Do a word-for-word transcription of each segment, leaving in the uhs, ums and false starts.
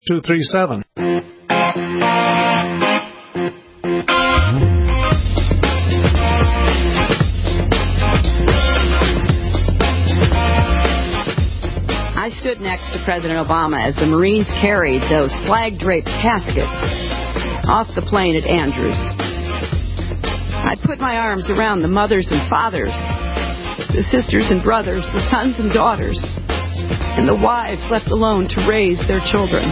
two three seven. I stood next to President Obama as the Marines carried those flag-draped caskets off the plane at Andrews. I put my arms around the mothers and fathers, the sisters and brothers, the sons and daughters, and the wives left alone to raise their children.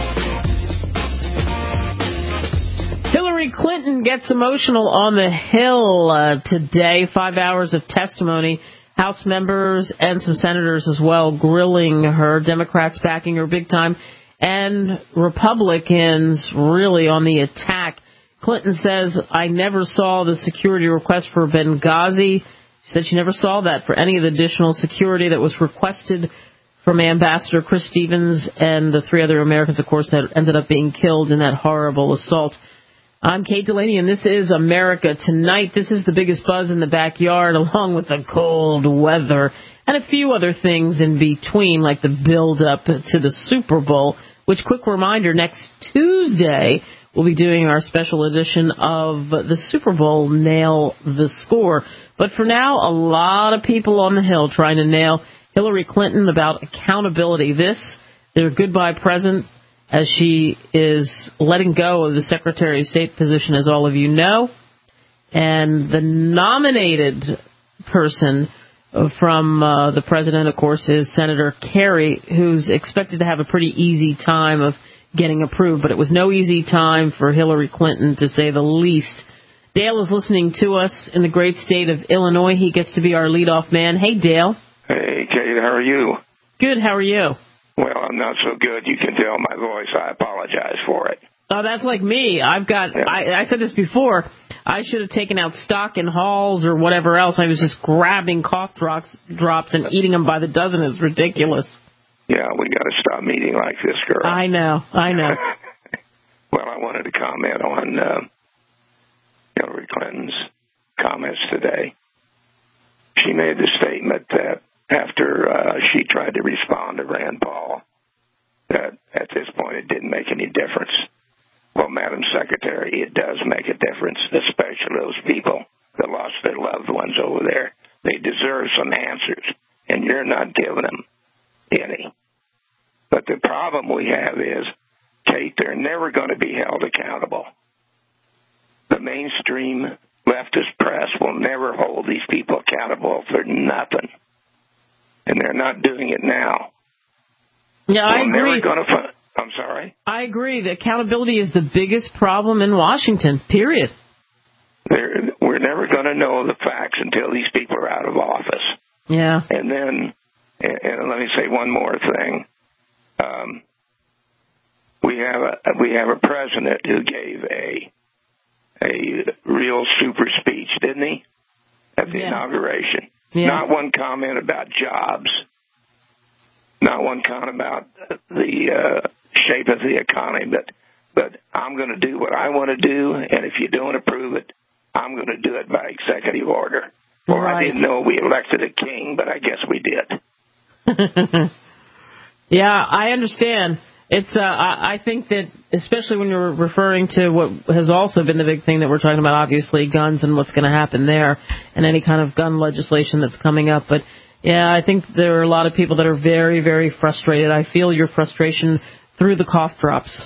Hillary Clinton gets emotional on the Hill uh, today. Five hours of testimony. House members and some senators as well grilling her. Democrats backing her big time. And Republicans really on the attack. Clinton says, I never saw the security request for Benghazi. She said she never saw that for any of the additional security that was requested from Ambassador Chris Stevens and the three other Americans, of course, that ended up being killed in that horrible assault. I'm Kate Delaney, and this is America Tonight. This is the biggest buzz in the backyard, along with the cold weather and a few other things in between, like the build-up to the Super Bowl, which, quick reminder, next Tuesday we'll be doing our special edition of the Super Bowl Nail the Score. But for now, a lot of people on the Hill trying to nail Hillary Clinton about accountability. This, their goodbye present, as she is letting go of the Secretary of State position, as all of you know. And the nominated person from uh, the president, of course, is Senator Kerry, who's expected to have a pretty easy time of getting approved. But it was no easy time for Hillary Clinton, to say the least. Dale is listening to us in the great state of Illinois. He gets to be our leadoff man. Hey, Dale. Hey, Kate, how are you? Good, how are you? Well, I'm not so good. You can tell my voice. I apologize for it. Oh, that's like me. I've got, yeah. I, I said this before, I should have taken out stock in halls or whatever else. I was just grabbing cough drops, drops and eating them by the dozen. It's ridiculous. Yeah, we got to stop eating like this, girl. I know, I know. Well, I wanted to comment on uh, Hillary Clinton's comments today. She made the statement that after uh, she tried to respond to Rand Paul, that at this point it didn't make any difference. Well, Madam Secretary, it does make a difference, especially those people that lost their loved ones over there. They deserve some answers, and you're not giving them any. But the problem we have is, Kate, they're never going to be held accountable. The mainstream leftist press will never hold these people accountable for nothing. And they're not doing it now. Yeah, I We're agree. Never gonna find, I'm sorry? I agree. The accountability is the biggest problem in Washington, period. They're, we're never going to know the facts until these people are out of office. Yeah. And then, and, and let me say one more thing. Um, we have a we have a president who gave a a real super speech, didn't he, at the yeah. inauguration? Yeah. Not one comment about jobs. Not one comment about the uh, shape of the economy, but but I'm going to do what I want to do, and if you don't approve it, I'm going to do it by executive order. Or right. I didn't know we elected a king, but I guess we did. Yeah, I understand. It's. Uh, I, I think that, especially when you're referring to what has also been the big thing that we're talking about, obviously, guns and what's going to happen there, and any kind of gun legislation that's coming up. But, yeah, I think there are a lot of people that are very, very frustrated. I feel your frustration through the cough drops.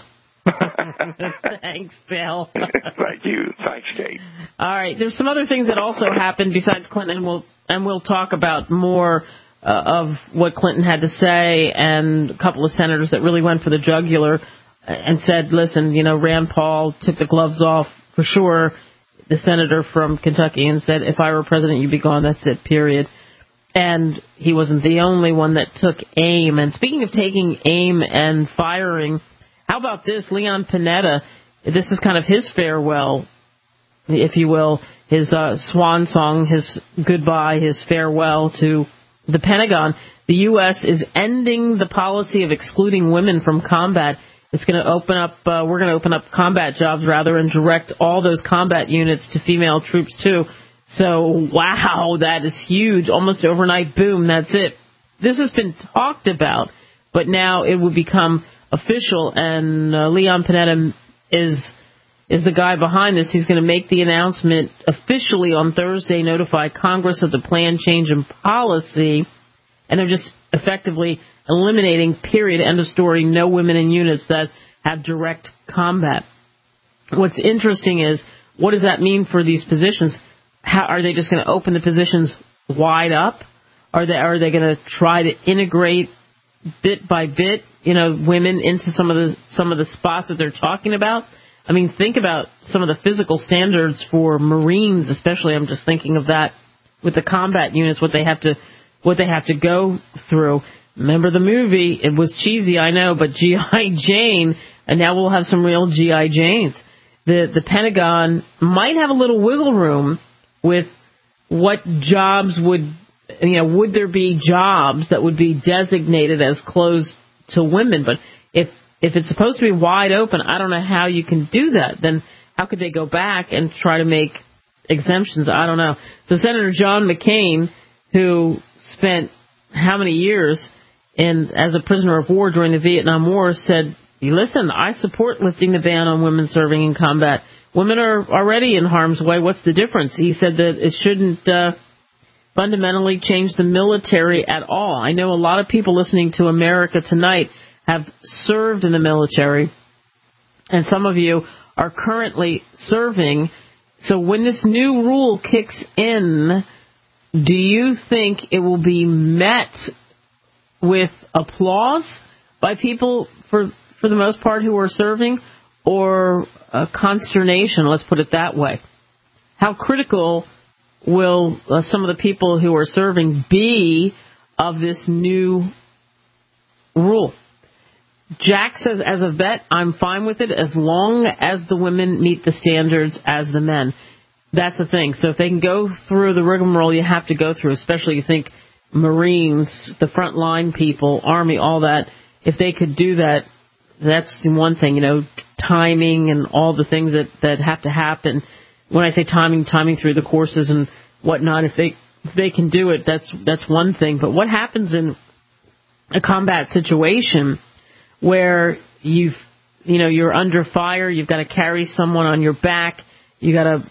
Thanks, Bill. Thank you. Thanks, Kate. All right. There's some other things that also happened besides Clinton, and we'll, and we'll talk about more Uh, of what Clinton had to say, and a couple of senators that really went for the jugular and said, listen, you know, Rand Paul took the gloves off for sure, the senator from Kentucky, and said, if I were president, you'd be gone. That's it, period. And he wasn't the only one that took aim. And speaking of taking aim and firing, how about this? Leon Panetta, this is kind of his farewell, if you will, his uh, swan song, his goodbye, his farewell to the Pentagon. The U S is ending the policy of excluding women from combat. It's going to open up, uh, we're going to open up combat jobs, rather, and direct all those combat units to female troops, too. So, wow, that is huge. Almost overnight, boom, that's it. This has been talked about, but now it will become official, and uh, Leon Panetta is is the guy behind this. He's going to make the announcement officially on Thursday, notify Congress of the planned change in policy, and they're just effectively eliminating, period, end of story, no women in units that have direct combat. What's interesting is, what does that mean for these positions? How are they just going to open the positions wide up? Are they are they going to try to integrate bit by bit, you know, women into some of the some of the spots that they're talking about? I mean, think about some of the physical standards for Marines, especially. I'm just thinking of that with the combat units, what they have to what they have to go through. Remember the movie? It was cheesy, I know, but G I. Jane, and now we'll have some real G I. Janes. The the Pentagon might have a little wiggle room with what jobs would, you know, would there be jobs that would be designated as closed to women? But if if it's supposed to be wide open, I don't know how you can do that. Then how could they go back and try to make exemptions? I don't know. So Senator John McCain, who spent how many years in as a prisoner of war during the Vietnam War, said, listen, I support lifting the ban on women serving in combat. Women are already in harm's way. What's the difference? He said that it shouldn't uh, fundamentally change the military at all. I know a lot of people listening to America Tonight have served in the military, and some of you are currently serving. So when this new rule kicks in, do you think it will be met with applause by people for for the most part who are serving, or uh, consternation? Let's put it that way. How critical will uh, some of the people who are serving be of this new rule? Jack says, as a vet, I'm fine with it as long as the women meet the standards as the men. That's the thing. So if they can go through the rigmarole you have to go through, especially you think Marines, the frontline people, Army, all that, if they could do that, that's one thing, you know, timing and all the things that, that have to happen. When I say timing, timing through the courses and whatnot, if they if they can do it, that's that's one thing. But what happens in a combat situation where you've, you know, you're under fire, you've got to carry someone on your back, you got to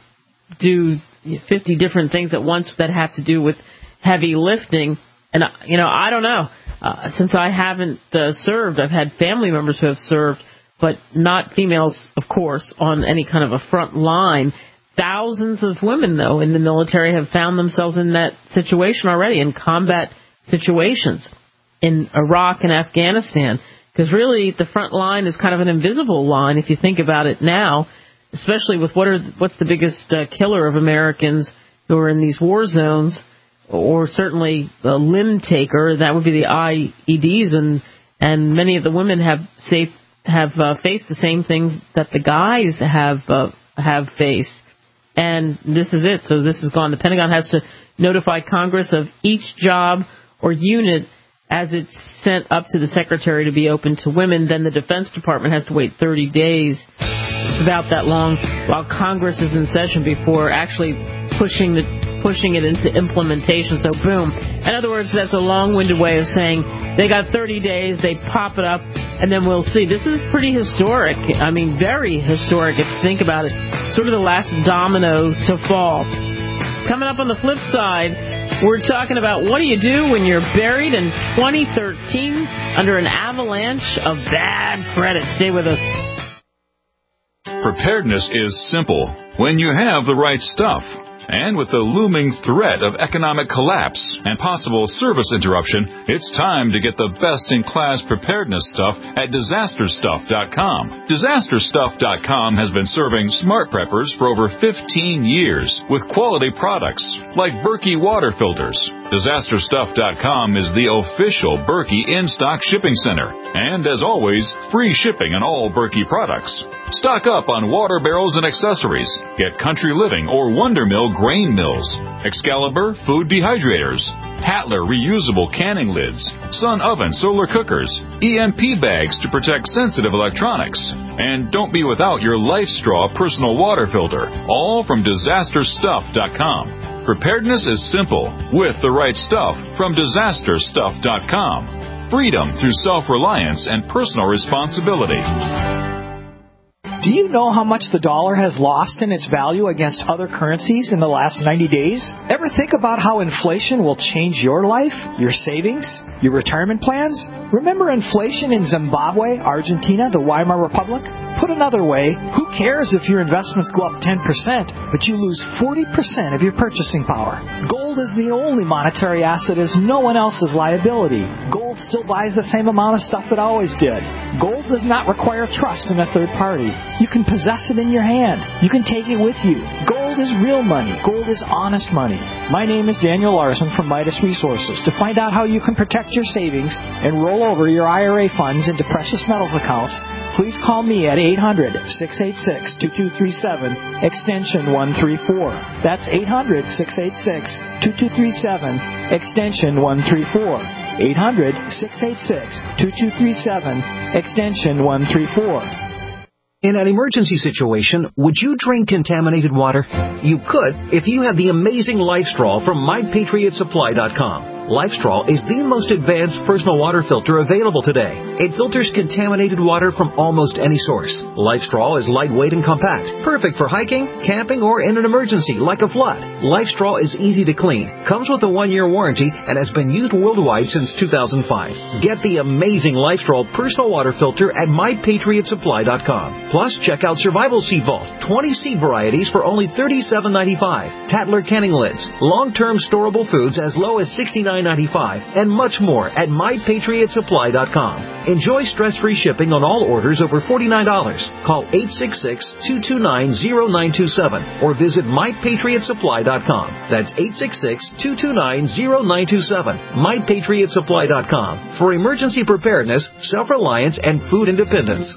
do fifty different things at once that have to do with heavy lifting, and you know, I don't know. Uh, since I haven't uh, served, I've had family members who have served, but not females, of course, on any kind of a front line. Thousands of women, though, in the military have found themselves in that situation already, in combat situations in Iraq and Afghanistan. Because really, the front line is kind of an invisible line if you think about it now, especially with what are what's the biggest uh, killer of Americans who are in these war zones, or certainly a limb taker. That would be the I E Ds, and and many of the women have safe have uh, faced the same things that the guys have uh, have faced. And this is it. So this is gone. The Pentagon has to notify Congress of each job or unit as it's sent up to the Secretary to be open to women. Then the Defense Department has to wait thirty days. It's about that long while Congress is in session before actually pushing the pushing it into implementation. So boom. In other words, that's a long-winded way of saying they got thirty days, they pop it up, and then we'll see. This is pretty historic. I mean, very historic if you think about it. Sort of the last domino to fall. Coming up on the flip side, we're talking about what do you do when you're buried in twenty thirteen under an avalanche of bad credit. Stay with us. Preparedness is simple when you have the right stuff. And with the looming threat of economic collapse and possible service interruption, it's time to get the best-in-class preparedness stuff at disaster stuff dot com. disaster stuff dot com has been serving smart preppers for over fifteen years with quality products like Berkey water filters. disaster stuff dot com is the official Berkey in-stock shipping center. And as always, free shipping on all Berkey products. Stock up on water barrels and accessories. Get Country Living or Wonder Mill grain mills, Excalibur food dehydrators, Tatler reusable canning lids, Sun oven solar cookers, E M P bags to protect sensitive electronics, and don't be without your LifeStraw personal water filter, all from disaster stuff dot com. Preparedness is simple with the right stuff from disaster stuff dot com. freedom through self-reliance and personal responsibility. Do you know how much the dollar has lost in its value against other currencies in the last ninety days? Ever think about how inflation will change your life, your savings, your retirement plans? Remember inflation in Zimbabwe, Argentina, the Weimar Republic? Put another way, who cares if your investments go up ten percent, but you lose forty percent of your purchasing power? Gold is the only monetary asset as no one else's liability. Gold still buys the same amount of stuff it always did. Gold does not require trust in a third party. You can possess it in your hand. You can take it with you. Gold is real money. Gold is honest money. My name is Daniel Larson from Midas Resources. To find out how you can protect your savings and roll over your I R A funds into precious metals accounts, please call me at eight hundred, six eight six, two two three seven, extension one three four. That's eight hundred, six eight six, two two three seven, extension one three four. eight hundred, six eight six, two two three seven, extension one three four. In an emergency situation, would you drink contaminated water? You could if you had the amazing LifeStraw from my patriot supply dot com. LifeStraw is the most advanced personal water filter available today. It filters contaminated water from almost any source. LifeStraw is lightweight and compact, perfect for hiking, camping, or in an emergency like a flood. LifeStraw is easy to clean, comes with a one-year warranty, and has been used worldwide since two thousand five. Get the amazing LifeStraw personal water filter at my patriot supply dot com. Plus, check out Survival Seed Vault, twenty seed varieties for only thirty-seven ninety-five. Tatler canning lids, long-term storable foods as low as sixty-nine ninety-five, and much more at my patriot supply dot com. Enjoy stress-free shipping on all orders over forty-nine dollars. Call eight six six, two two nine, zero nine two seven or visit my patriot supply dot com. That's eight six six, two two nine, zero nine two seven. my patriot supply dot com for emergency preparedness, self-reliance, and food independence.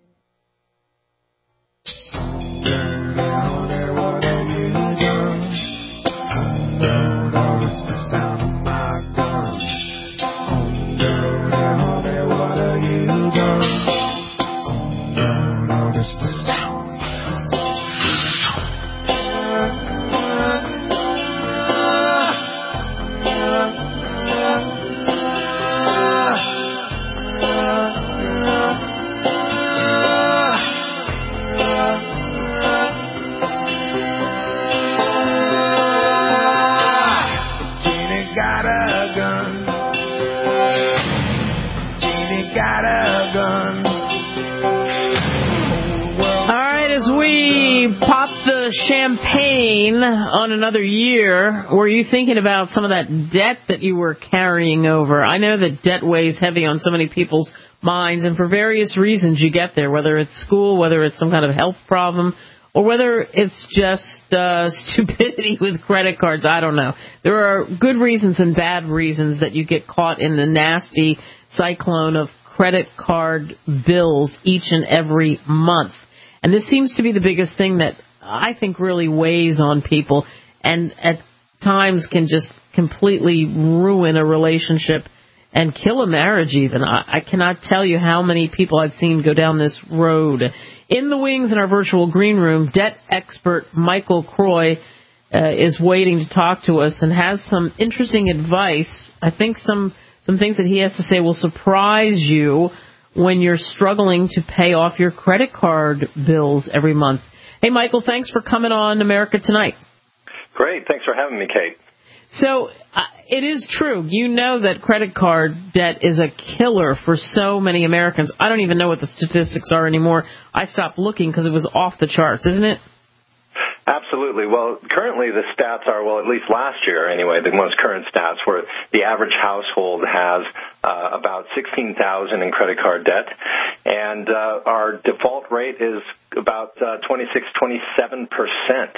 Champagne on another year. Were you thinking about some of that debt that you were carrying over? I know that debt weighs heavy on so many people's minds, and for various reasons you get there, whether it's school, whether it's some kind of health problem, or whether it's just uh, stupidity with credit cards. I don't know. There are good reasons and bad reasons that you get caught in the nasty cyclone of credit card bills each and every month. And this seems to be the biggest thing that I think really weighs on people and at times can just completely ruin a relationship and kill a marriage even. I, I cannot tell you how many people I've seen go down this road. In the wings in our virtual green room, debt expert Michael Croy uh, is waiting to talk to us and has some interesting advice. I think some, some things that he has to say will surprise you when you're struggling to pay off your credit card bills every month. Hey, Michael, thanks for coming on America Tonight. Great. Thanks for having me, Kate. So uh, it is true. You know that credit card debt is a killer for so many Americans. I don't even know what the statistics are anymore. I stopped looking because it was off the charts, isn't it? Absolutely. Well, currently the stats are, well, at least last year anyway, the most current stats were the average household has uh, about sixteen thousand dollars in credit card debt, and uh, our default rate is about uh, twenty-six, twenty-seven percent.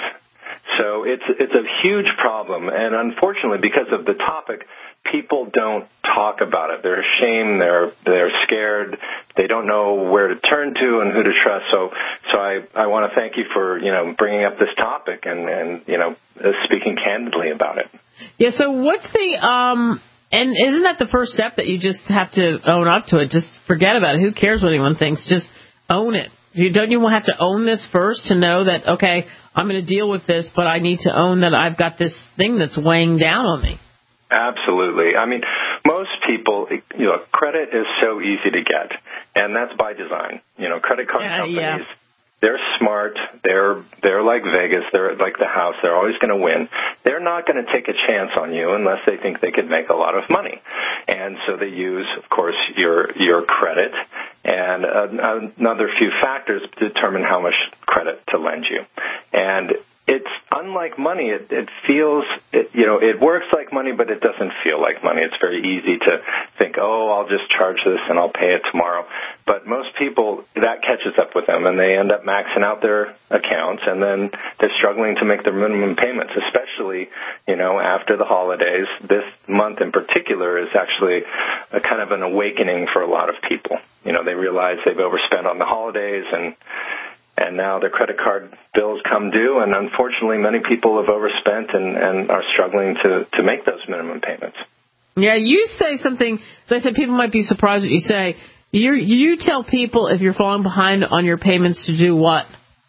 So it's it's a huge problem, and unfortunately, because of the topic, people don't talk about it. They're ashamed. They're they're scared. They don't know where to turn to and who to trust. So so I, I want to thank you for you know bringing up this topic and and you know speaking candidly about it. Yeah. So what's the um and isn't that the first step that you just have to own up to it? Just forget about it. Who cares what anyone thinks? Just own it. You don't you have to own this first to know that okay, I'm going to deal with this, but I need to own that I've got this thing that's weighing down on me. Absolutely. I mean, most people, you know, credit is so easy to get, and that's by design. You know, credit card yeah, companies, yeah. they're smart. They're they're like Vegas. They're like the house. They're always going to win. They're not going to take a chance on you unless they think they could make a lot of money. And so they use, of course, your your credit and uh, another few factors to determine how much credit to lend you. And it's unlike money. It, it feels, it, you know, it works like money, but it doesn't feel like money. It's very easy to think, oh, I'll just charge this and I'll pay it tomorrow. But most people, that catches up with them, and they end up maxing out their accounts, and then they're struggling to make their minimum payments, especially, you know, after the holidays. This month in particular is actually a kind of an awakening for a lot of people. You know, they realize they've overspent on the holidays, and And now their credit card bills come due, and unfortunately many people have overspent and, and are struggling to, to make those minimum payments. Yeah, you say something, as I said, people might be surprised what you say. You you tell people if you're falling behind on your payments to do what?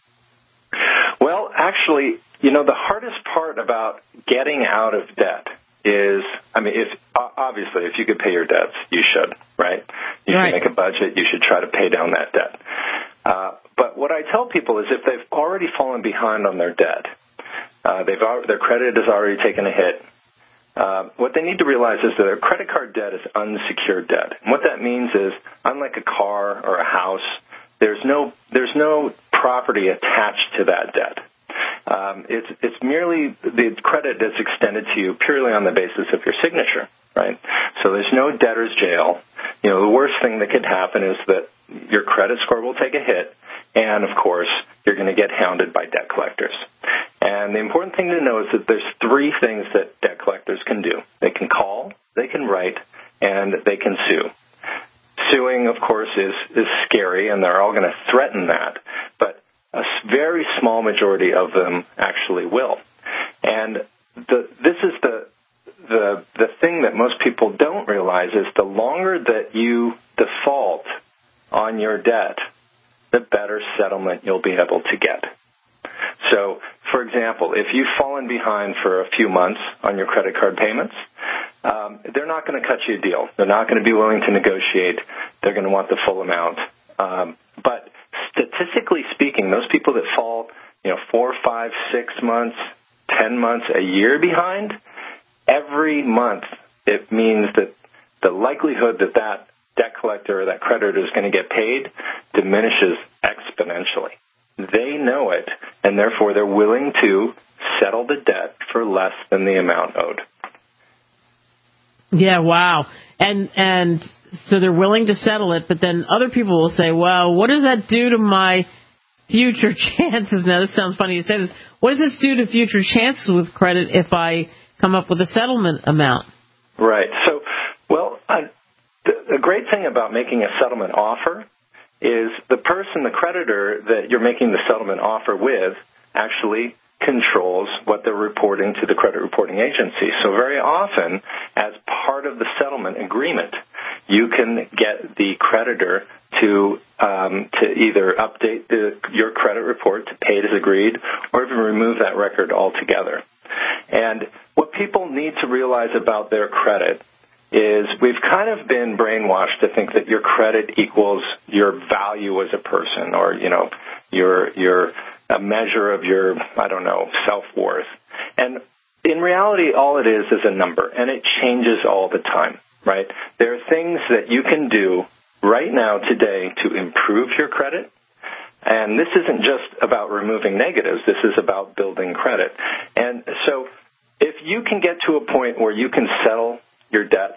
Well, actually, you know, the hardest part about getting out of debt is, I mean, if obviously if you could pay your debts, you should, right? You right. should make a budget. You should try to pay down that debt. Uh, but what I tell people is if they've already fallen behind on their debt, uh, they've their credit has already taken a hit, uh, what they need to realize is that their credit card debt is unsecured debt. And what that means is, unlike a car or a house, there's no there's no property attached to that debt. Um, it's it's merely the credit that's extended to you purely on the basis of your signature, right? So there's no debtor's jail. You know, the worst thing that could happen is that your credit score will take a hit, and, of course, you're going to get hounded by debt collectors. And the important thing to know is that there's three things that debt collectors can do. They can call, they can write, and they can sue. Suing, of course, is, is scary, and they're all going to threaten that, but a very small majority of them actually will. And the, this is the the the thing that most people don't realize is the longer that you default on your debt, the better settlement you'll be able to get. So, for example, if you've fallen behind for a few months on your credit card payments, um, they're not going to cut you a deal. They're not going to be willing to negotiate. They're going to want the full amount. Um, but statistically speaking, those people that fall, you know, four, five, six months, ten months, a year behind, every month it means that the likelihood that that debt collector or that creditor is going to get paid diminishes exponentially. They know it, and therefore they're willing to settle the debt for less than the amount owed. Yeah, wow. And and so they're willing to settle it, but then other people will say, well, what does that do to my future chances? Now, this sounds funny to say this. What does this do to future chances with credit if I come up with a settlement amount? Right. So, well, uh, the, the great thing about making a settlement offer is the person, the creditor that you're making the settlement offer with actually controls what they're reporting to the credit reporting agency. So very often, as part of the settlement agreement, you can get the creditor to um, to either update the, your credit report to pay it as agreed, or even remove that record altogether. And what people need to realize about their credit is we've kind of been brainwashed to think that your credit equals your value as a person, or, you know, your your a measure of your, I don't know, self-worth. And in reality, all it is is a number, and it changes all the time, right? There are things that you can do right now today to improve your credit. And this isn't just about removing negatives. This is about building credit. And so if you can get to a point where you can settle your debts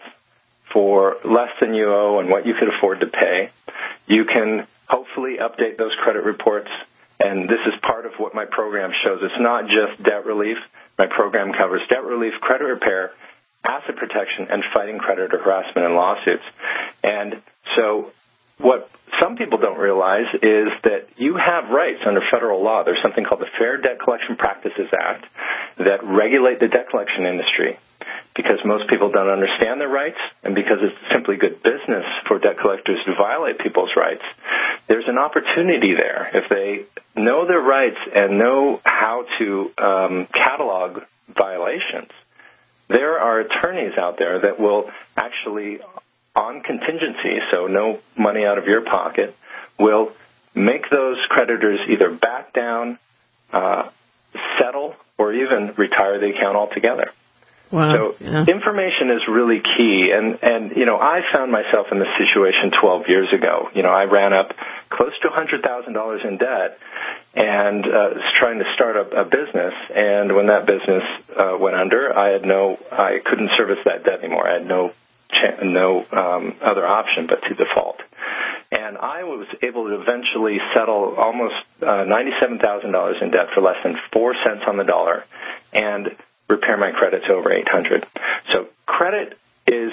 for less than you owe and what you could afford to pay, you can hopefully update those credit reports. And this is part of what my program shows. It's not just debt relief. My program covers debt relief, credit repair, asset protection, and fighting creditor harassment and lawsuits. And so what some people don't realize is that you have rights under federal law. There's something called the Fair Debt Collection Practices Act that regulate the debt collection industry. Because most people don't understand their rights, and because it's simply good business for debt collectors to violate people's rights, there's an opportunity there. If they know their rights and know how to um, catalog violations, there are attorneys out there that will actually, on contingency, so no money out of your pocket, will make those creditors either back down, uh, settle, or even retire the account altogether. Wow. So yeah. information is really key. And, and, you know, I found myself in this situation twelve years ago. You know, I ran up close to one hundred thousand dollars in debt and uh, was trying to start a, a business. And when that business uh, went under, I had no, I couldn't service that debt anymore. I had no, cha- no um, other option but to default. And I was able to eventually settle almost uh, ninety-seven thousand dollars in debt for less than four cents on the dollar, and repair my credit to over eight hundred. So credit is,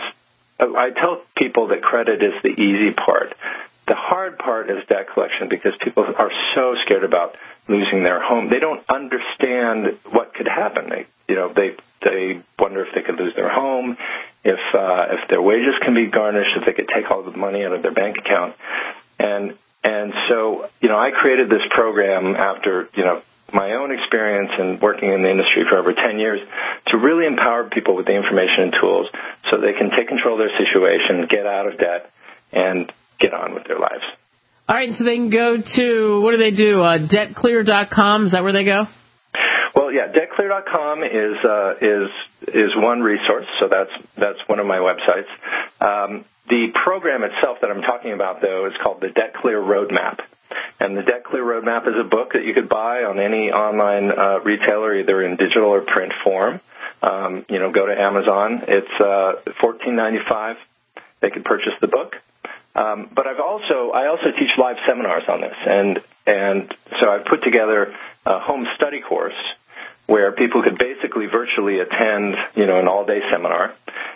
I tell people that credit is the easy part. The hard part is debt collection, because people are so scared about losing their home. They don't understand what could happen. They, you know, they they wonder if they could lose their home, if uh, if their wages can be garnished, if they could take all the money out of their bank account. And and so, you know, I created this program after, you know, my own experience in working in the industry for over ten years to really empower people with the information and tools so they can take control of their situation, get out of debt, and get on with their lives. All right, so they can go to, what do they do, uh, debt clear dot com? Is that where they go? Well, yeah, debt clear dot com is uh, is is one resource, so that's that's one of my websites. Um, the program itself that I'm talking about, though, is called the Debt Clear Roadmap. And the Debt Clear Roadmap is a book that you could buy on any online uh, retailer, either in digital or print form. Um, you know, go to Amazon. It's uh, fourteen ninety-five. They could purchase the book. Um, but I've also I also teach live seminars on this, and and so I've put together a home study course where people could basically virtually attend, you know, an all-day seminar,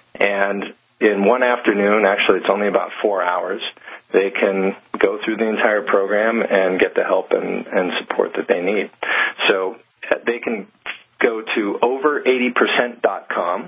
and in one afternoon, actually it's only about four hours, they can go through the entire program and get the help and, and support that they need. So they can go to over eighty percent dot com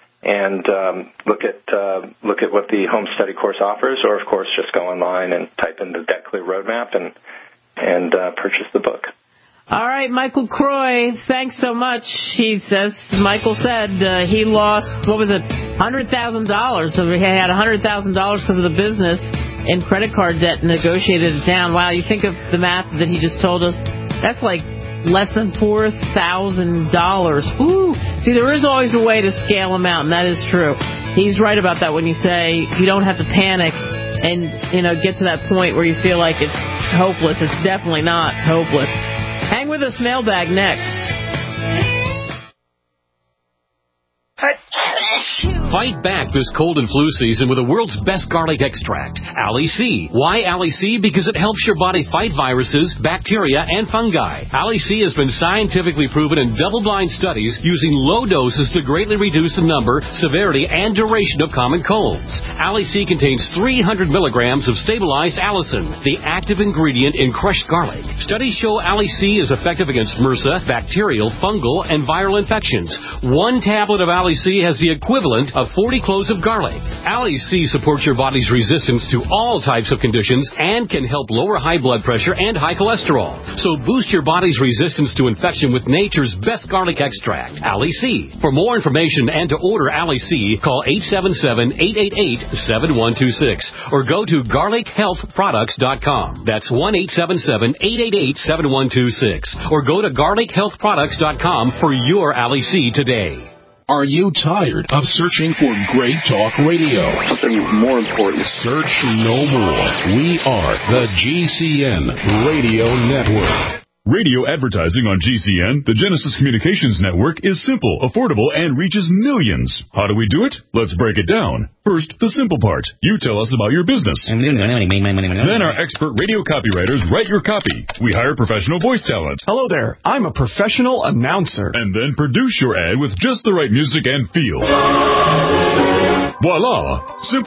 and um, look at uh, look at what the home study course offers, or of course just go online and type in the Debt Clear Roadmap and and uh, purchase the book. All right, Michael Croy, thanks so much. He says, Michael said uh, he lost, what was it, one hundred thousand dollars. So he had one hundred thousand dollars because of the business in credit card debt and negotiated it down. Wow, you think of the math that he just told us, that's like less than four thousand dollars. Ooh. See, there is always a way to scale them out, and that is true. He's right about that when you say you don't have to panic and, you know, get to that point where you feel like it's hopeless. It's definitely not hopeless. Hang with us, mailbag next. Fight back this cold and flu season with the world's best garlic extract, Ali C. Why Ali C? Because it helps your body fight viruses, bacteria, and fungi. Ali C has been scientifically proven in double-blind studies using low doses to greatly reduce the number, severity, and duration of common colds. Ali C contains three hundred milligrams of stabilized allicin, the active ingredient in crushed garlic. Studies show Ali C is effective against MRSA, bacterial, fungal, and viral infections. One tablet of Ali C has the equivalent of forty cloves of garlic. Ali C supports your body's resistance to all types of conditions and can help lower high blood pressure and high cholesterol. So boost your body's resistance to infection with nature's best garlic extract, Ali C. For more information and to order Ali C, call eight seven seven, eight eight eight, seven one two six or go to garlic health products dot com. That's one eight seven seven, eight eight eight, seven one two six or go to garlic health products dot com for your Ali C today. Are you tired of searching for great talk radio? Something more important. Search no more. We are the G C N Radio Network. Radio advertising on G C N, the Genesis Communications Network, is simple, affordable, and reaches millions. How do we do it? Let's break it down. First, the simple part. You tell us about your business. Then our expert radio copywriters write your copy. We hire professional voice talent. Hello there. I'm a professional announcer. And then produce your ad with just the right music and feel. Voila! Simple.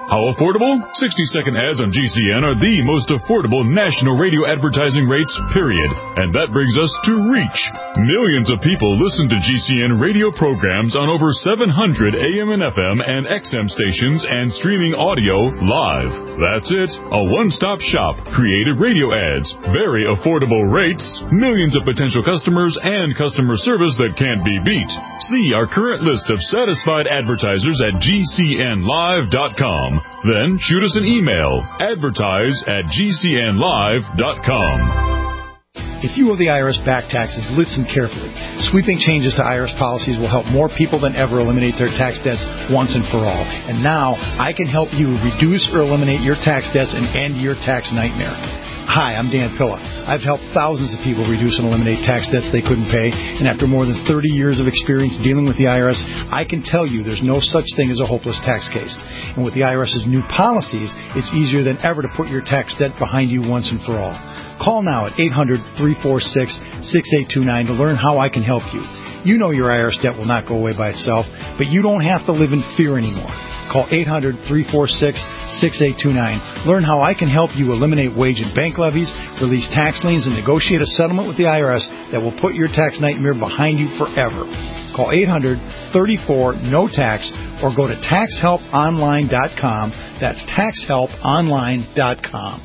How affordable? sixty-second ads on G C N are the most affordable national radio advertising rates, period. And that brings us to reach. Millions of people listen to G C N radio programs on over seven hundred A M and F M and X M stations and streaming audio live. That's it. A one-stop shop. Creative radio ads. Very affordable rates. Millions of potential customers and customer service that can't be beat. See our current list of satisfied advertisers at G C N live dot com. Then shoot us an email, advertise at G C N live dot com. If you owe the I R S back taxes, listen carefully. Sweeping changes to I R S policies will help more people than ever eliminate their tax debts once and for all. And now, I can help you reduce or eliminate your tax debts and end your tax nightmare. Hi, I'm Dan Pilla. I've helped thousands of people reduce and eliminate tax debts they couldn't pay, and after more than thirty years of experience dealing with the I R S, I can tell you there's no such thing as a hopeless tax case. And with the IRS's new policies, it's easier than ever to put your tax debt behind you once and for all. Call now at eight hundred, three four six, six eight two nine to learn how I can help you. You know your I R S debt will not go away by itself, but you don't have to live in fear anymore. Call eight hundred, three four six, six eight two nine. Learn how I can help you eliminate wage and bank levies, release tax liens, and negotiate a settlement with the I R S that will put your tax nightmare behind you forever. Call eight hundred, three four, N O tax or go to tax help online dot com. That's tax help online dot com.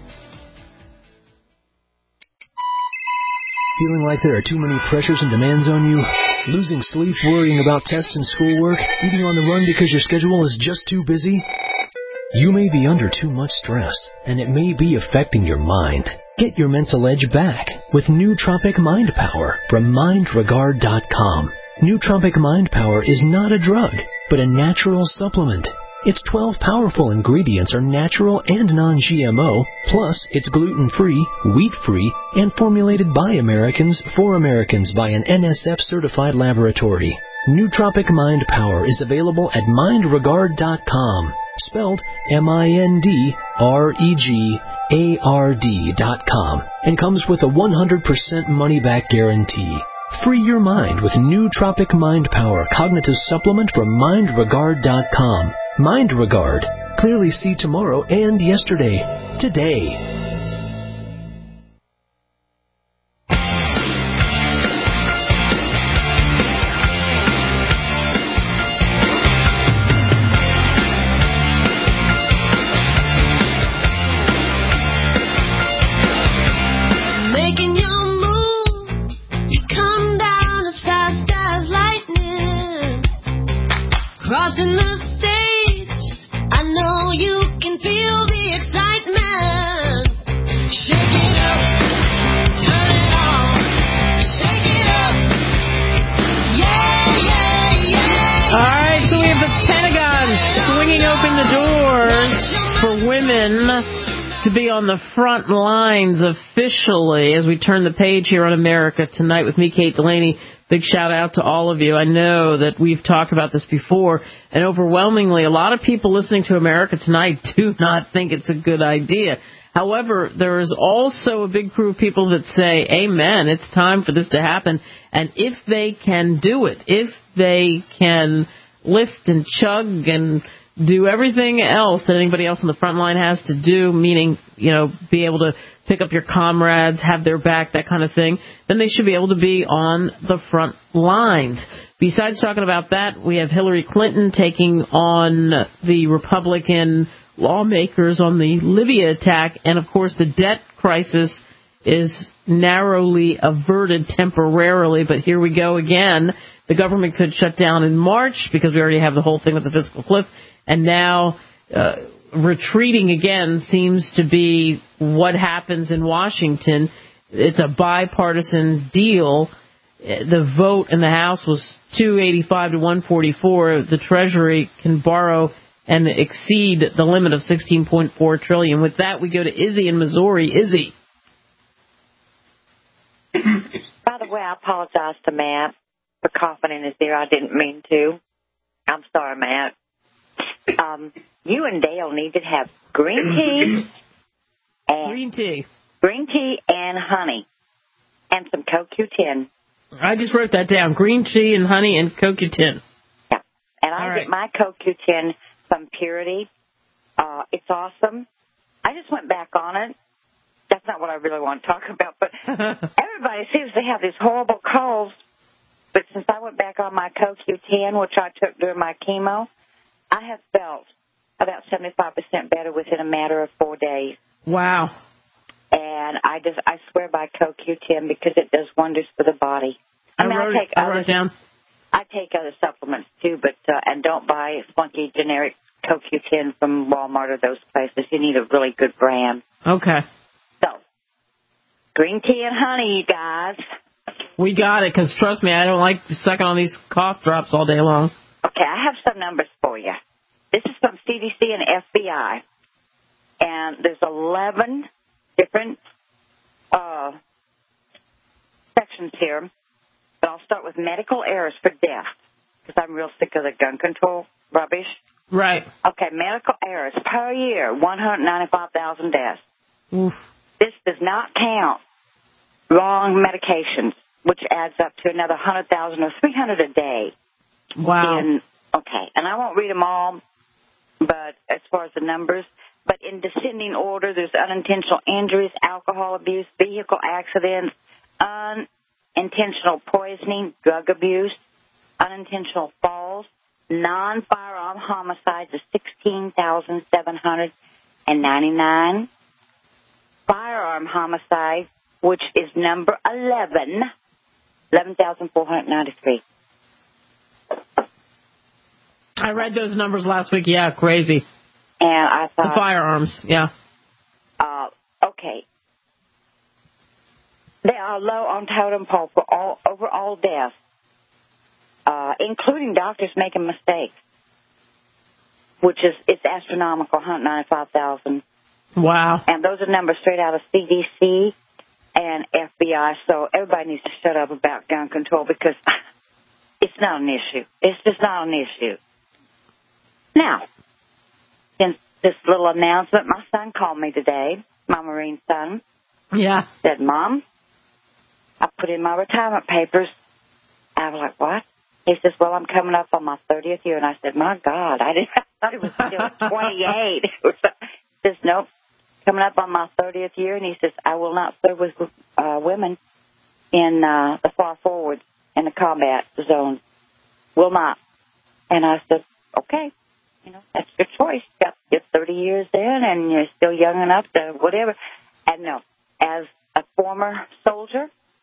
Feeling like there are too many pressures and demands on you? Losing sleep worrying about tests and schoolwork? Eating on the run because your schedule is just too busy? You may be under too much stress, and it may be affecting your mind. Get your mental edge back with Nootropic Mind Power from mind regard dot com. Nootropic Mind Power is not a drug, but a natural supplement. Its twelve powerful ingredients are natural and non G M O, plus it's gluten-free, wheat-free, and formulated by Americans for Americans by an N S F-certified laboratory. Nootropic Mind Power is available at mind regard dot com, spelled M I N D R E G A R D dot com, and comes with a one hundred percent money-back guarantee. Free your mind with Nootropic Mind Power Cognitive Supplement from mind regard dot com. Mind Regard. Clearly see tomorrow and yesterday. Today. Crossing the stage, I know you can feel the excitement. Shake it up, turn it on, shake it up, yeah, yeah, yeah. All right, so we have the Pentagon swinging open the doors for women to be on the front lines officially as we turn the page here on America Tonight with me, Kate Delaney. Big shout out to all of you. I know that we've talked about this before, and overwhelmingly, a lot of people listening to America Tonight do not think it's a good idea. However, there is also a big crew of people that say, amen, it's time for this to happen. And if they can do it, if they can lift and chug and do everything else that anybody else on the front line has to do, meaning, you know, be able to pick up your comrades, have their back, that kind of thing, then they should be able to be on the front lines. Besides talking about that, we have Hillary Clinton taking on the Republican lawmakers on the Libya attack, and of course the debt crisis is narrowly averted temporarily, but here we go again. The government could shut down in March because we already have the whole thing with the fiscal cliff, and now uh, retreating again seems to be what happens in Washington. It's a bipartisan deal. The vote in the House was two eighty-five to one forty-four. The Treasury can borrow and exceed the limit of sixteen point four trillion dollars. With that, we go to Izzy in Missouri. Izzy. By the way, I apologize to Matt for coughing in his ear. I didn't mean to. I'm sorry, Matt. Um, you and Dale need to have green tea. And green tea. Green tea and honey. And some C O Q ten. I just wrote that down. Green tea and honey and C O Q ten. Yeah. And I All get right. my C O Q ten from Purity. Uh, it's awesome. I just went back on it. That's not what I really want to talk about, but everybody seems to have these horrible colds. But since I went back on my Co Q ten, which I took during my chemo, I have felt about seventy-five percent better within a matter of four days. Wow. And I just I swear by Co Q ten because it does wonders for the body. I, I mean, wrote, I take I other, wrote it down. I take other supplements too, but uh, and don't buy funky generic Co Q ten from Walmart or those places. You need a really good brand. Okay. So, green tea and honey, you guys. We got it, because trust me, I don't like sucking on these cough drops all day long. Okay, I have some numbers for you. This is from C D C and F B I. And there's eleven different uh, sections here. But I'll start with medical errors for death, because I'm real sick of the gun control rubbish. Right. Okay, medical errors per year, one hundred ninety-five thousand deaths. Oof. This does not count wrong medications, which adds up to another one hundred thousand or three hundred a day. Wow. In, okay, and I won't read them all, but as far as the numbers, but in descending order, there's unintentional injuries, alcohol abuse, vehicle accidents, unintentional poisoning, drug abuse, unintentional falls, non-firearm homicides is sixteen thousand seven hundred ninety-nine. Firearm homicide, which is number eleven, eleven thousand four hundred ninety-three. I read those numbers last week. Yeah, crazy. And I thought... The firearms, yeah. Uh, okay. They are low on totem pole for all overall deaths, uh, including doctors making mistakes, which is it's astronomical, one hundred ninety-five thousand. Wow. And those are numbers straight out of C D C and F B I, so everybody needs to shut up about gun control because it's not an issue. It's just not an issue. Now, in this little announcement, my son called me today, my Marine son. Yeah. Said, Mom, I put in my retirement papers. I was like, what? He says, well, I'm coming up on my thirtieth year. And I said, my God, I didn't I thought it was still twenty-eight. He says, nope, coming up on my thirtieth year. And he says, I will not serve with uh, women in uh, the far forward in the combat zone. Will not. And I said, okay, you know, that's your choice. You got your thirty years in and you're still young enough to whatever. And no, as a former soldier,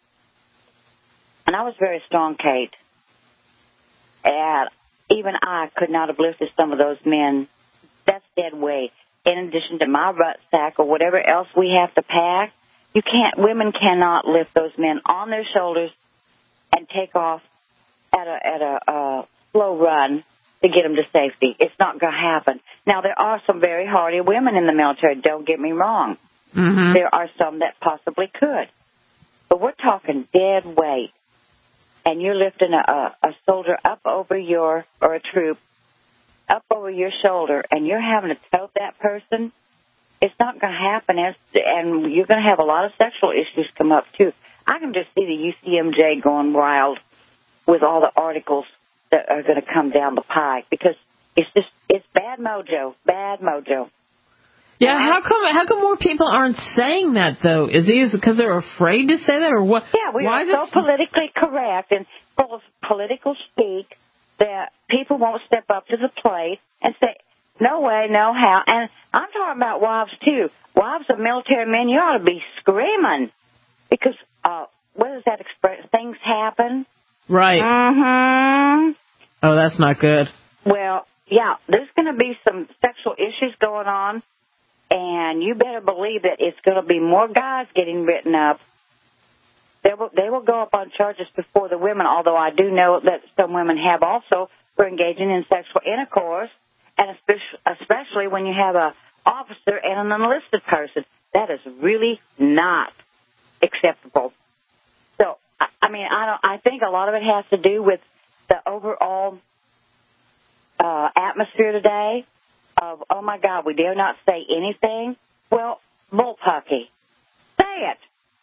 and I was very strong, Kate, and even I could not have lifted some of those men. That's dead weight. In addition to my rucksack or whatever else we have to pack, you can't. Women cannot lift those men on their shoulders and take off at a at a uh, slow run to get them to safety. It's not going to happen. Now, there are some very hardy women in the military. Don't get me wrong. Mm-hmm. There are some that possibly could. But we're talking dead weight. And you're lifting a, a, a soldier up over your, or a troop, up over your shoulder, and you're having to tote that person. It's not going to happen. It's, and you're going to have a lot of sexual issues come up, too. I can just see the U C M J going wild with all the articles that are going to come down the pike because it's just, it's bad mojo, bad mojo. Yeah, how come how come more people aren't saying that, though? Is it because they're afraid to say that, or what? Yeah, we Why are so this... politically correct and full of political speak that people won't step up to the plate and say, no way, no how. And I'm talking about wives, too. Wives of military men, you ought to be screaming because, uh, what does that express? Things happen. Right. Mm-hmm. Oh, that's not good. Well, yeah, there's going to be some sexual issues going on. And you better believe that it's going to be more guys getting written up. They will, they will go up on charges before the women, although I do know that some women have also for engaging in sexual intercourse, and especially, especially when you have an officer and an enlisted person. That is really not acceptable. So, I mean, I, don't, I think a lot of it has to do with the overall uh, atmosphere today. Of, oh, my God, we dare not say anything. Well, bullpucky. Say it.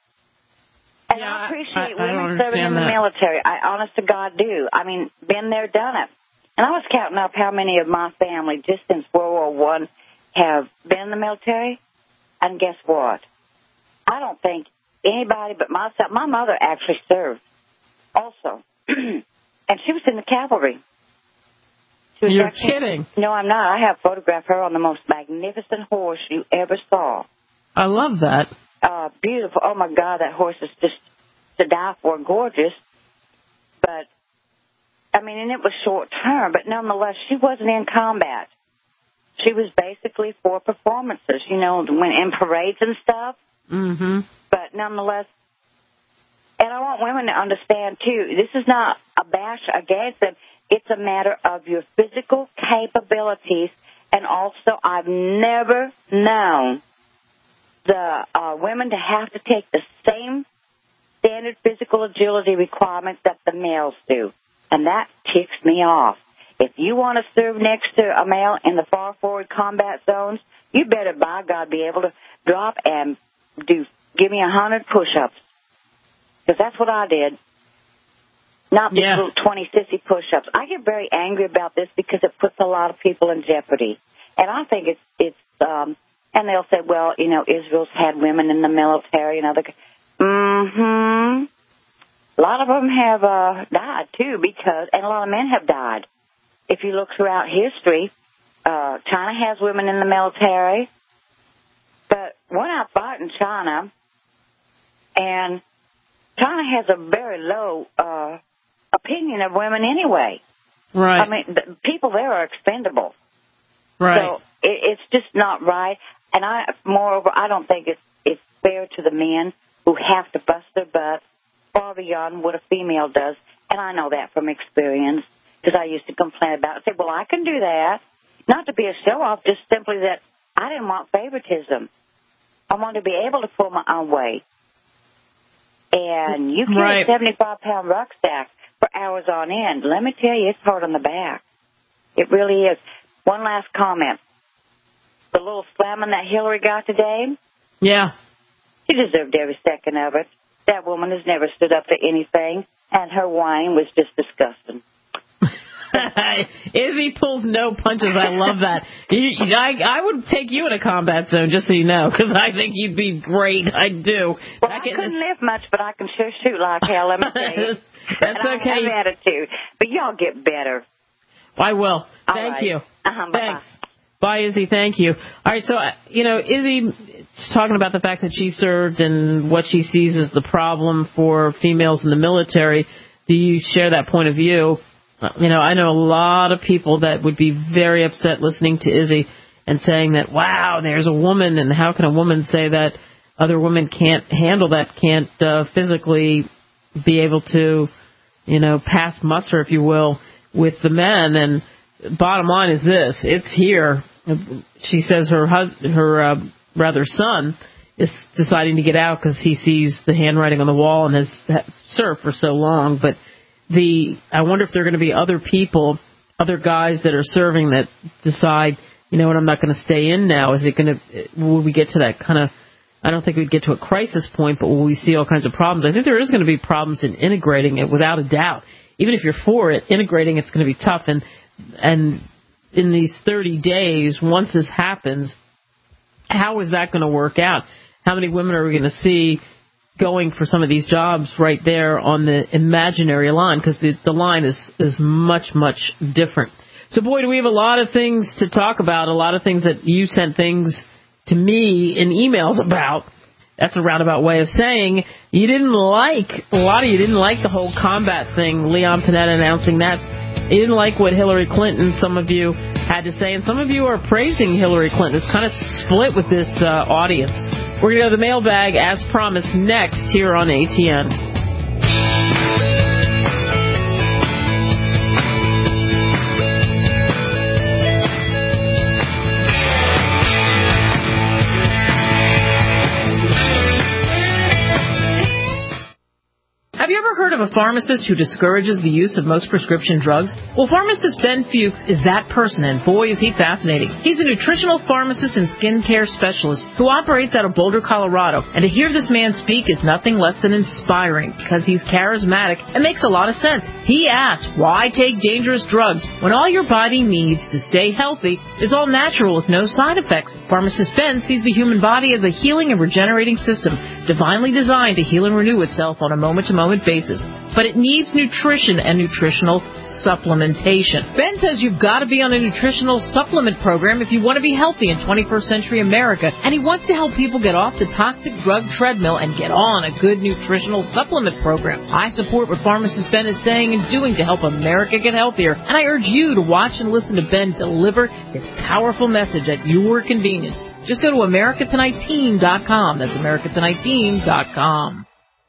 And yeah, I appreciate I, I women serving in the that. military. I honest to God do. I mean, been there, done it. And I was counting up how many of my family, just since World War One, have been in the military, and guess what? I don't think anybody but myself, my mother actually served also, and she was in the cavalry. She was You're actually, kidding. No, I'm not. I have photographed her on the most magnificent horse you ever saw. I love that. Uh, beautiful. Oh, my God, that horse is just to die for, gorgeous. But, I mean, and it was short term, but nonetheless, she wasn't in combat. She was basically for performances, you know, when in parades and stuff. Mm-hmm. But nonetheless, and I want women to understand, too, this is not a bash against them. It's a matter of your physical capabilities. And also, I've never known the uh, women to have to take the same standard physical agility requirements that the males do. And that ticks me off. If you want to serve next to a male in the far forward combat zones, you better, by God, be able to drop and do give me a hundred push-ups. Because that's what I did. Not these Yeah. little twenty sissy push-ups. I get very angry about this because it puts a lot of people in jeopardy. And I think it's, it's um, and they'll say, well, you know, Israel's had women in the military and other... Mm-hmm. A lot of them have uh, died, too, because... And a lot of men have died. If you look throughout history, uh, China has women in the military. But when I fought in China, and China has a very low uh, opinion of women anyway. Right. I mean, the people there are expendable. Right. So it, it's just not right. And I, moreover, I don't think it's, it's fair to the men who have to bust their butts far beyond what a female does. And I know that from experience because I used to complain about it. Say, well, I can do that. Not to be a show-off, just simply that I didn't want favoritism. I wanted to be able to pull my own weight. And you carry Right. a seventy-five pound rucksack for hours on end. Let me tell you, it's hard on the back. It really is. One last comment. The little slamming that Hillary got today, Yeah. she deserved every second of it. That woman has never stood up to anything, and her whine was just disgusting. Izzy pulls no punches. I love that. You, I, I would take you in a combat zone, just so you know, because I think you'd be great. I do. Well, Back I in couldn't this- lift much, but I can sure shoot like hell, let me tell you. That's and okay. I have attitude. But y'all get better. I will. All Thank right. you. Uh-huh, bye-bye. Thanks. Bye, Izzy. Thank you. All right, so, uh, you know, Izzy is talking about the fact that she served and what she sees as the problem for females in the military. Do you share that point of view? Uh, You know, I know a lot of people that would be very upset listening to Izzy and saying that, wow, there's a woman, and how can a woman say that other women can't handle that, can't uh, physically be able to, you know, pass muster, if you will, with the men. And bottom line is this, it's here. She says her husband, her uh, rather son is deciding to get out because he sees the handwriting on the wall and has served for so long. But the I wonder if there are going to be other people, other guys that are serving that decide, you know what, I'm not going to stay in now. Is it going to, will we get to that kind of, I don't think we'd get to a crisis point, but will we see all kinds of problems? I think there is going to be problems in integrating it without a doubt. Even if you're for it, integrating it's going to be tough. And and in these thirty days, once this happens, how is that going to work out? How many women are we going to see going for some of these jobs right there on the imaginary line? Because the, the line is, is much, much different. So, boy, do we have a lot of things to talk about, a lot of things that you sent things to me in emails about. That's a roundabout way of saying you didn't like, a lot of you didn't like the whole combat thing, Leon Panetta announcing that. You didn't like what Hillary Clinton, some of you, had to say, and some of you are praising Hillary Clinton. It's kind of split with this uh, audience. We're going to go to the mailbag, as promised, next here on A T N. Have you ever heard of a pharmacist who discourages the use of most prescription drugs? Well, pharmacist Ben Fuchs is that person, and boy, is he fascinating. He's a nutritional pharmacist and skincare specialist who operates out of Boulder, Colorado. And to hear this man speak is nothing less than inspiring, because he's charismatic and makes a lot of sense. He asks, why take dangerous drugs when all your body needs to stay healthy is all natural with no side effects? Pharmacist Ben sees the human body as a healing and regenerating system, divinely designed to heal and renew itself on a moment-to-moment basis, but it needs nutrition and nutritional supplementation. Ben says you've got to be on a nutritional supplement program if you want to be healthy in twenty-first century America, and he wants to help people get off the toxic drug treadmill and get on a good nutritional supplement program. I support what pharmacist Ben is saying and doing to help America get healthier, and I urge you to watch and listen to Ben deliver his powerful message at your convenience. Just go to America Tonight Team dot com. That's America Tonight Team dot com.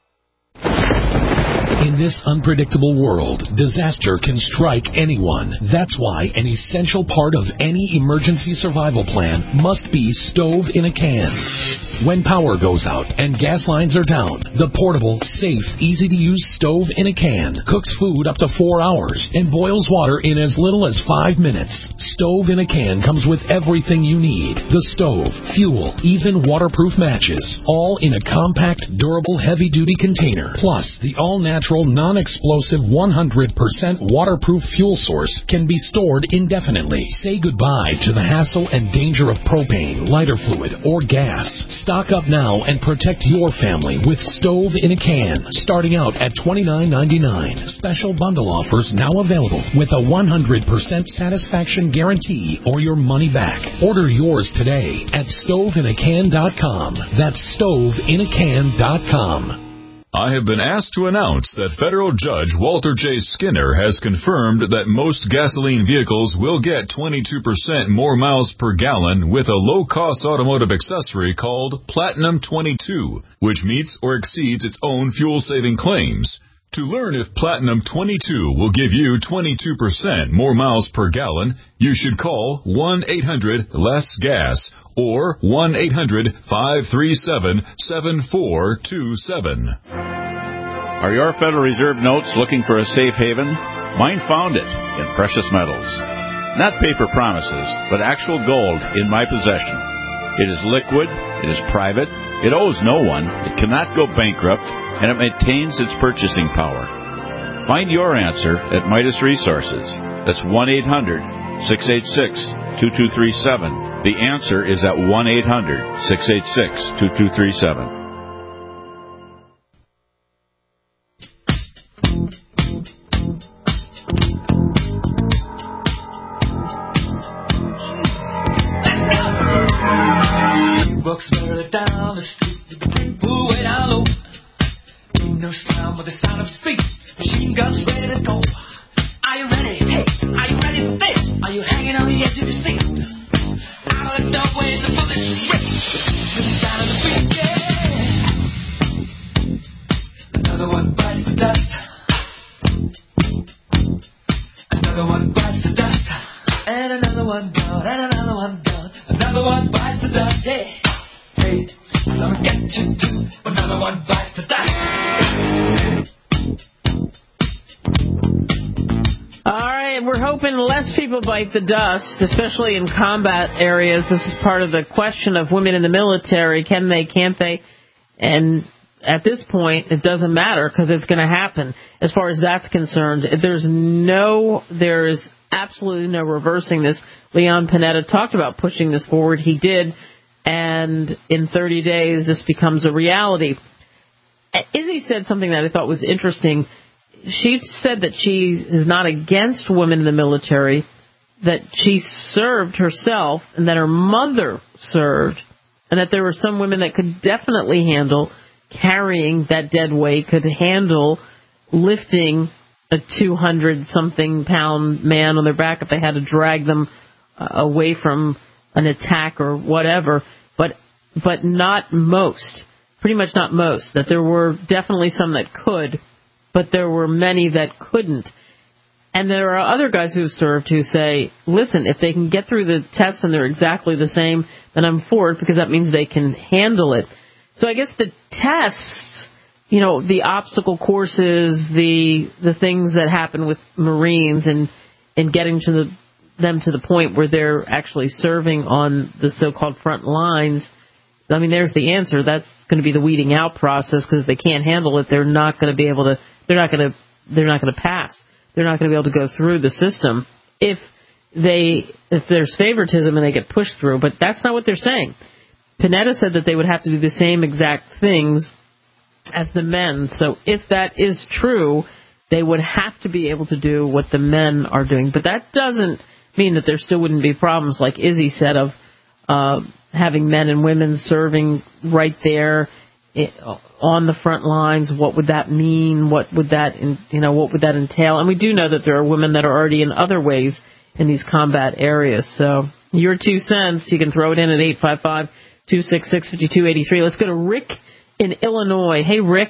In this unpredictable world, disaster can strike anyone. That's why an essential part of any emergency survival plan must be stove in a can. When power goes out and gas lines are down, the portable, safe, easy-to-use stove in a can cooks food up to four hours and boils water in as little as five minutes. Stove in a can comes with everything you need. The stove, fuel, even waterproof matches, all in a compact, durable, heavy-duty container. Plus, the all-natural, non-explosive, one hundred percent waterproof fuel source can be stored indefinitely. Say goodbye to the hassle and danger of propane, lighter fluid, or gas. Stock up now and protect your family with Stove in a Can, starting out at twenty-nine ninety-nine. Special bundle offers now available with a one hundred percent satisfaction guarantee or your money back. Order yours today at stove in a can dot com. That's stove in a can dot com. I have been asked to announce that federal judge Walter J. Skinner has confirmed that most gasoline vehicles will get twenty-two percent more miles per gallon with a low-cost automotive accessory called Platinum twenty-two, which meets or exceeds its own fuel-saving claims. To learn if Platinum twenty-two will give you twenty-two percent more miles per gallon, you should call one eight hundred less gas or one eight hundred five three seven seven four two seven. Are your Federal Reserve notes looking for a safe haven? Mine found it in precious metals. Not paper promises, but actual gold in my possession. It is liquid, it is private, it owes no one, it cannot go bankrupt, and it maintains its purchasing power. Find your answer at Midas Resources. That's one eight hundred six eight six two two three seven. The answer is at one eight hundred six eight six two two three seven. Walks barely down the street with the people way down low. Ain't no sound but the sound of speed. Machine guns ready to go. Are you ready? Hey, are you ready for this? Are you hanging on the edge of your seat? Out of the doorways, the bullets rip. To the sound of the beat, yeah. Another one bites the dust. Another one bites the dust. And another one gone, and another one gone. Another one bites the dust, yeah. Hey, I'm gonna get you too. Another one bites the dust. All right, we're hoping less people bite the dust, especially in combat areas. This is part of the question of women in the military. Can they, can't they? And at this point, it doesn't matter because it's going to happen as far as that's concerned. There's no, there is absolutely no reversing this. Leon Panetta talked about pushing this forward. He did. And in thirty days, this becomes a reality. Izzy said something that I thought was interesting. She said that she is not against women in the military, that she served herself, and that her mother served, and that there were some women that could definitely handle carrying that dead weight, could handle lifting a two hundred something pound man on their back if they had to drag them uh, away from an attack or whatever, but but not most, pretty much not most, that there were definitely some that could, but there were many that couldn't. And there are other guys who have served who say, listen, if they can get through the tests and they're exactly the same, then I'm for it because that means they can handle it. So I guess the tests, you know, the obstacle courses, the the things that happen with Marines and, and getting to the, them to the point where they're actually serving on the so-called front lines. I mean, there's the answer. That's going to be the weeding out process, because if they can't handle it, they're not going to be able to, they're not going to, they're not going to pass. They're not going to be able to go through the system if they, if there's favoritism and they get pushed through. But that's not what they're saying. Panetta said that they would have to do the same exact things as the men. So if that is true, they would have to be able to do what the men are doing. But that doesn't mean that there still wouldn't be problems, like Izzy said, of uh, having men and women serving right there on the front lines. What would that mean? What would that, you know, what would that entail? And we do know that there are women that are already in other ways in these combat areas. So your two cents, you can throw it in at eight five five, two six six, five two eight three. Let's go to Rick in Illinois. Hey, Rick.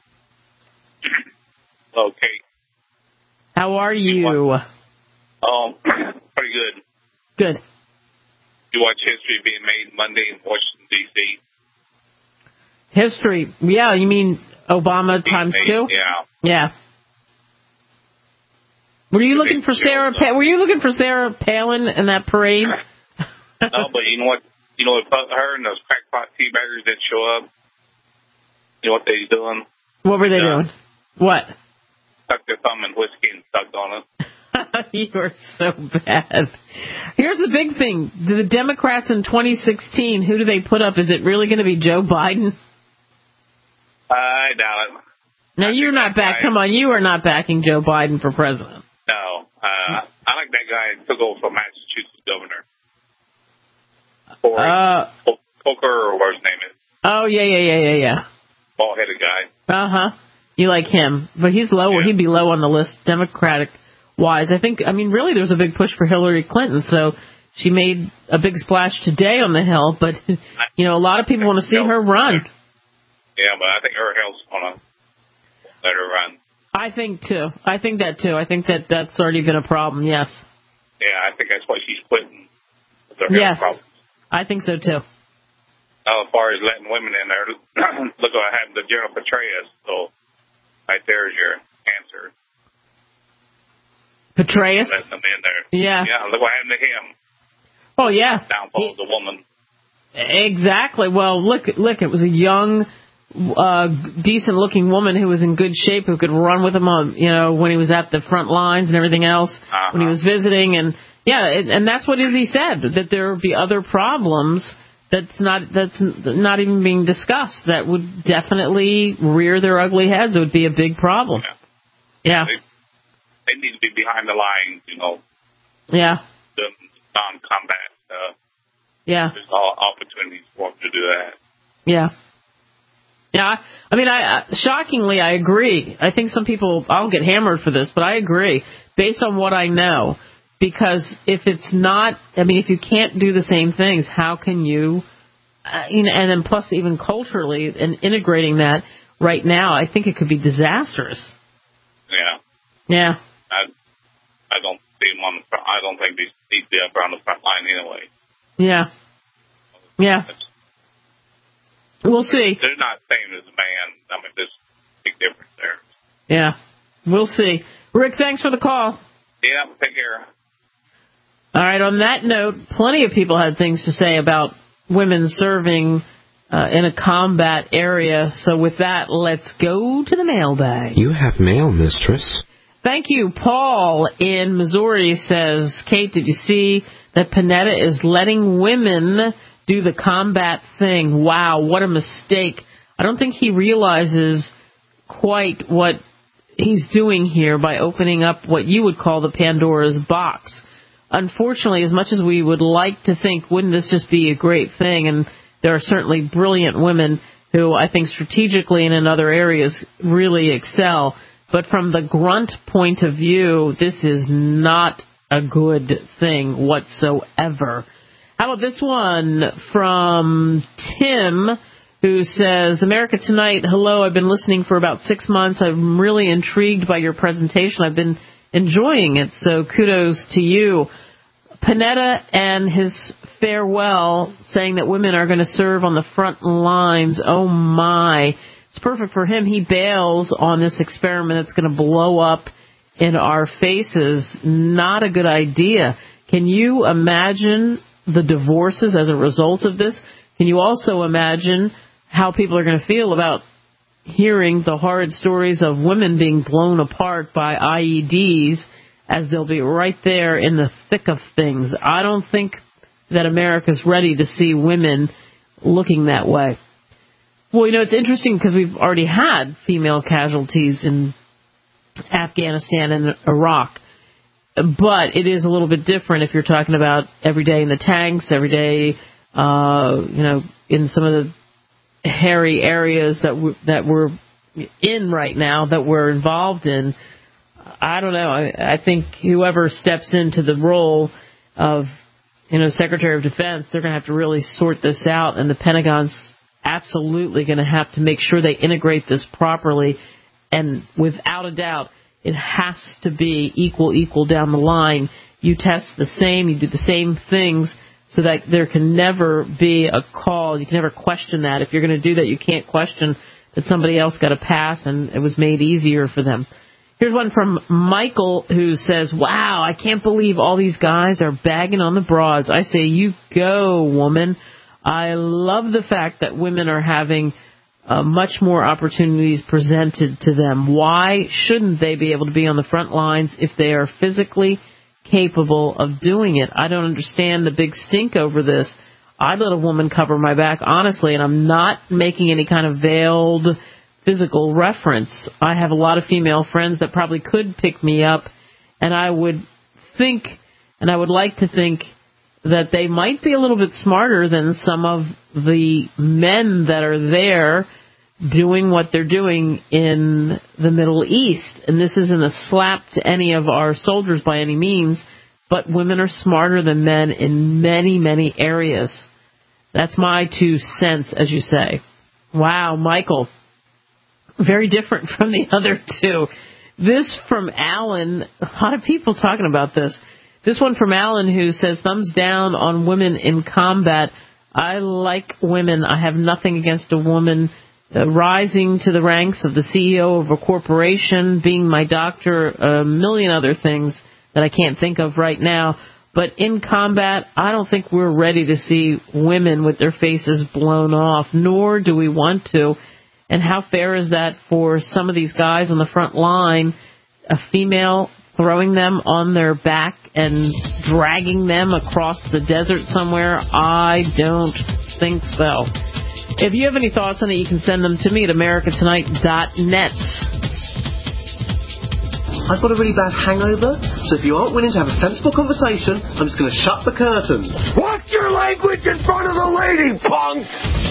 Okay. How are you? Um, pretty good. Good. You watch history being made Monday in Washington, D C? History. Yeah, you mean Obama times two? Yeah. Yeah. Were you looking for Sarah? Pa- were you looking for Sarah Palin in that parade? No, but you know what? You know what? Her and those crackpot teabaggers didn't show up. You know what they doing? What were they uh, doing? What? Stuck their thumb in whiskey and sucked on it. You are so bad. Here's the big thing. The Democrats in twenty sixteen, who do they put up? Is it really going to be Joe Biden? I doubt it. Now, you're not back. Come on, you are not backing Joe Biden for president. No. Uh, I like that guy who took over from Massachusetts governor. Cory Uh, Coker, or whatever his name is. oh, yeah, yeah, yeah, yeah, yeah. Bald-headed guy. Uh-huh. You like him. But he's low. Yeah. He'd be low on the list, Democratic-wise. I think, I mean, really, there was a big push for Hillary Clinton, so she made a big splash today on the Hill. But, you know, a lot of people want to see her run. Yeah, but I think her health's going to let her run. I think, too. I think that, too. I think that that's already been a problem, yes. Yeah, I think that's why she's quitting. With her yes, health problems. I think so, too. Uh, as far as letting women in there, look what happened to General Petraeus. So, right there's your answer. Petraeus? Letting them in there. Yeah. Yeah, look what happened to him. Oh, yeah. Downfall of the woman. Exactly. Well, look, look, it was a young, uh, decent-looking woman who was in good shape, who could run with him on, you know, when he was at the front lines and everything else, uh-huh. when he was visiting. And, yeah, it, and that's what Izzy said, that there would be other problems that's not that's not even being discussed that would definitely rear their ugly heads. It would be a big problem. Yeah. Yeah. They, they need to be behind the lines, you know. Yeah. The non-combat stuff. Yeah. There's all opportunities for them to do that. Yeah. Yeah. I mean, I shockingly, I agree. I think some people, I'll get hammered for this, but I agree based on what I know. Because if it's not, I mean, if you can't do the same things, how can you, uh, you know, and then plus even culturally and integrating that right now, I think it could be disastrous. Yeah. Yeah. I, I don't see them on the front. I don't think they need to be up on the front line anyway. Yeah. Yeah. We'll see. They're not same as a man. I mean, there's a big difference there. Yeah. We'll see. Rick, thanks for the call. Yeah, take care. All right, on that note, plenty of people had things to say about women serving uh, in a combat area. So with that, let's go to the mailbag. You have mail, mistress. Thank you. Paul in Missouri says, Kate, did you see that Panetta is letting women do the combat thing? Wow, what a mistake. I don't think he realizes quite what he's doing here by opening up what you would call the Pandora's box. Unfortunately, as much as we would like to think, wouldn't this just be a great thing? And there are certainly brilliant women who I think strategically and in other areas really excel. But from the grunt point of view, this is not a good thing whatsoever. How about this one from Tim, who says, America Tonight, hello, I've been listening for about six months. I'm really intrigued by your presentation. I've been enjoying it, so kudos to you. Panetta and his farewell, saying that women are going to serve on the front lines. Oh, my. It's perfect for him. He bails on this experiment that's going to blow up in our faces. Not a good idea. Can you imagine the divorces as a result of this? Can you also imagine how people are going to feel about hearing the horrid stories of women being blown apart by I E Ds, as they'll be right there in the thick of things? I don't think that America's ready to see women looking that way. Well, you know, it's interesting because we've already had female casualties in Afghanistan and Iraq. But it is a little bit different if you're talking about every day in the tanks, every day, uh, you know, in some of the hairy areas that we, that we're in right now, that we're involved in. I don't know. I, I think whoever steps into the role of, you know, Secretary of Defense, they're going to have to really sort this out, and the Pentagon's absolutely going to have to make sure they integrate this properly, and without a doubt, it has to be equal, equal down the line. You test the same, you do the same things, so that there can never be a call. You can never question that. If you're going to do that, you can't question that somebody else got a pass and it was made easier for them. Here's one from Michael who says, wow, I can't believe all these guys are bagging on the broads. I say, you go, woman. I love the fact that women are having uh, much more opportunities presented to them. Why shouldn't they be able to be on the front lines if they are physically capable of doing it? I don't understand the big stink over this. I'd let a woman cover my back, honestly, and I'm not making any kind of veiled physical reference. I have a lot of female friends that probably could pick me up, and I would think, and I would like to think, that they might be a little bit smarter than some of the men that are there doing what they're doing in the Middle East. And this isn't a slap to any of our soldiers by any means, but women are smarter than men in many, many areas. That's my two cents, as you say. Wow, Michael. Very different from the other two. This from Alan. A lot of people talking about this. This one from Alan, who says, thumbs down on women in combat. I like women. I have nothing against a woman uh, rising to the ranks of the C E O of a corporation, being my doctor, a million other things that I can't think of right now. But in combat, I don't think we're ready to see women with their faces blown off, nor do we want to. And how fair is that for some of these guys on the front line, a female throwing them on their back and dragging them across the desert somewhere? I don't think so. If you have any thoughts on it, you can send them to me at america tonight dot net. I've got a really bad hangover, so if you aren't willing to have a sensible conversation, I'm just going to shut the curtains. Watch your language in front of the lady, punk!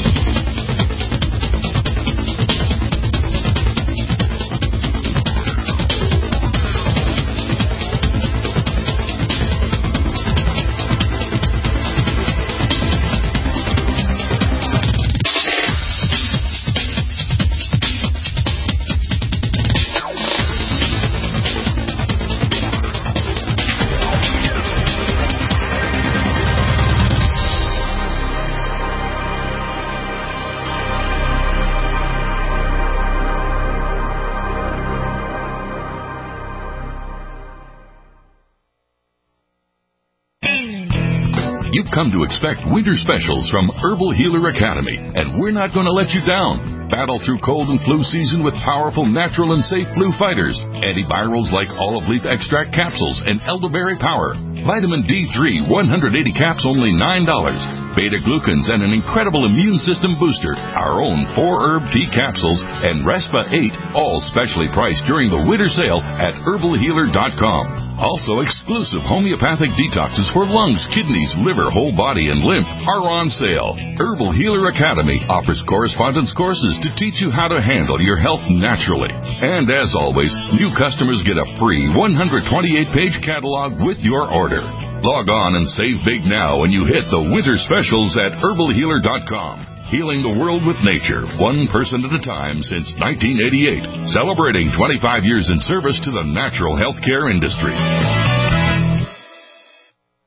You've come to expect winter specials from Herbal Healer Academy, and we're not going to let you down. Battle through cold and flu season with powerful, natural, and safe flu fighters. Antivirals like olive leaf extract capsules and elderberry power. Vitamin D three, one hundred eighty caps, only nine dollars. Beta-glucans and an incredible immune system booster. Our own four-herb tea capsules and Respa eight, all specially priced during the winter sale at herbal healer dot com. Also, exclusive homeopathic detoxes for lungs, kidneys, liver, whole body, and lymph are on sale. Herbal Healer Academy offers correspondence courses to teach you how to handle your health naturally. And as always, new customers get a free one hundred twenty-eight page catalog with your order. Log on and save big now when you hit the winter specials at herbal healer dot com. Healing the world with nature, one person at a time since nineteen eighty-eight. Celebrating twenty-five years in service to the natural healthcare industry.